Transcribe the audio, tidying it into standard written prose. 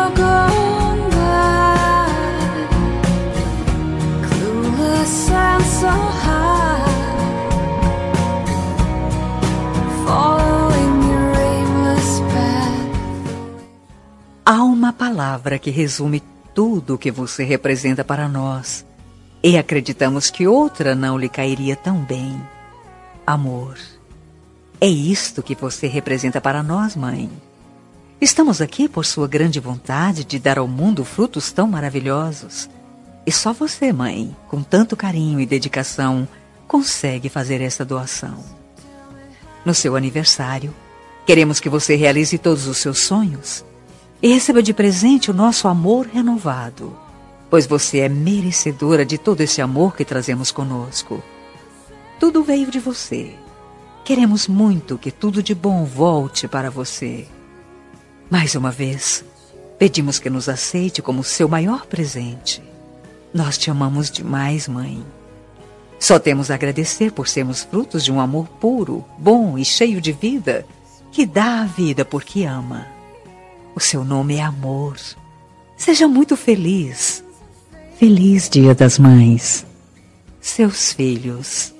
gone by, clueless and so high, following your aimless path. Há uma palavra que resume tudo o que você representa para nós, e acreditamos que outra não lhe cairia tão bem. Amor. É isto que você representa para nós, mãe. Estamos aqui por sua grande vontade de dar ao mundo frutos tão maravilhosos. E só você, mãe, com tanto carinho e dedicação, consegue fazer essa doação. No seu aniversário, queremos que você realize todos os seus sonhos e receba de presente o nosso amor renovado, pois você é merecedora de todo esse amor que trazemos conosco. Tudo veio de você. Queremos muito que tudo de bom volte para você. Mais uma vez, pedimos que nos aceite como seu maior presente. Nós te amamos demais, mãe. Só temos a agradecer por sermos frutos de um amor puro, bom e cheio de vida, que dá a vida porque ama. O seu nome é amor. Seja muito feliz. Feliz Dia das Mães. Seus filhos.